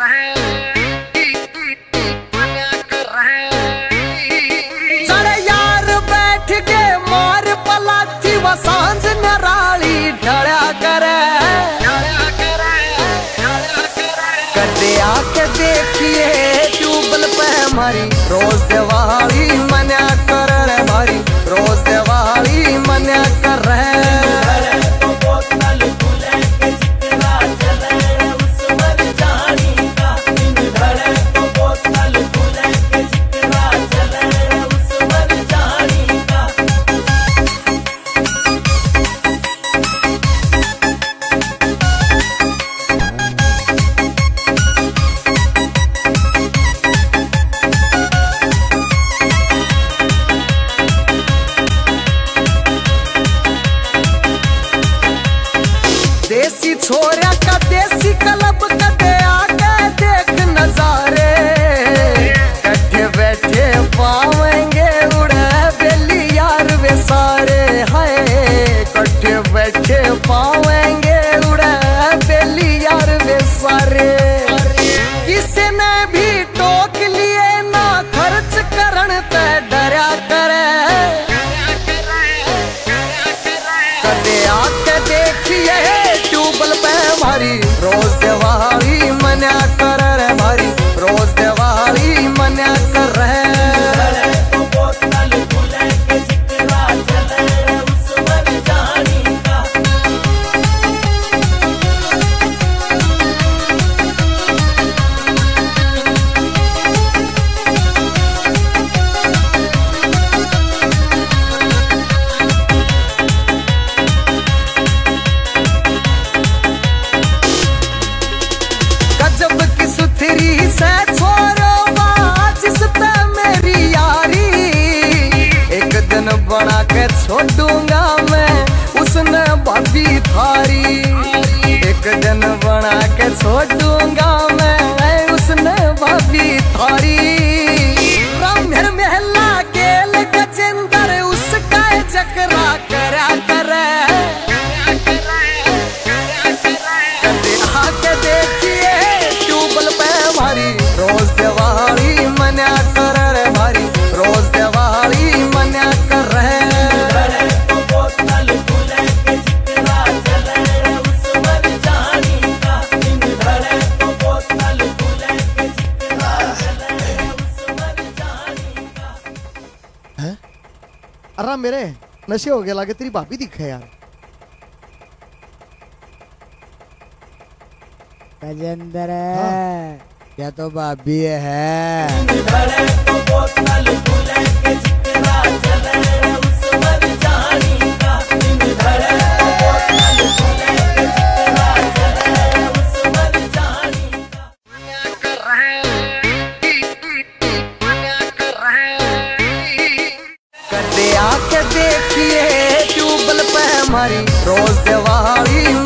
सारे यार बैठ के मार पलाथी व सांझ नराली ढड़ा करे कदे आके देखिए ट्यूबल पे हमारी रोज दिवाली मना कर रे भारी रोज दिवाली मना कर रहे देसी छोरा का देसी क्लब कदे आके देख नजारे कट्ठे बैठे पावेंगे उड़े बेली यार वे सारे हाय कट्ठे बैठे पावेंगे उड़े बेली यार वे सारे किसी ने भी टोक लिए ना खर्च करन ते डरा करे कदे आके देखिए भारी रोज दिवाली मना कर रे भारी रोज दिवाली मना कर रहे से छोरो जिस पे मेरी यारी एक दिन बना के छोड़ूंगा मैं उसने भाभी थारी एक दिन बना के छोड़ूंगा मैं उसने भाभी थारी रामहर महला गेल गजेंद्र उसका चक्रा करा करे कदे आके देखिए ट्यूबल पे भारी रोज दिवाली मना कर रे भारी रोज दिवाली मना कर रहे अरे मेरे नशे हो गया लागे तेरी भाभी दिखे यार गजेंद्र क्या तो भाभी है कदे आके देखिए ट्यूबल पे हमारी रोज दिवाली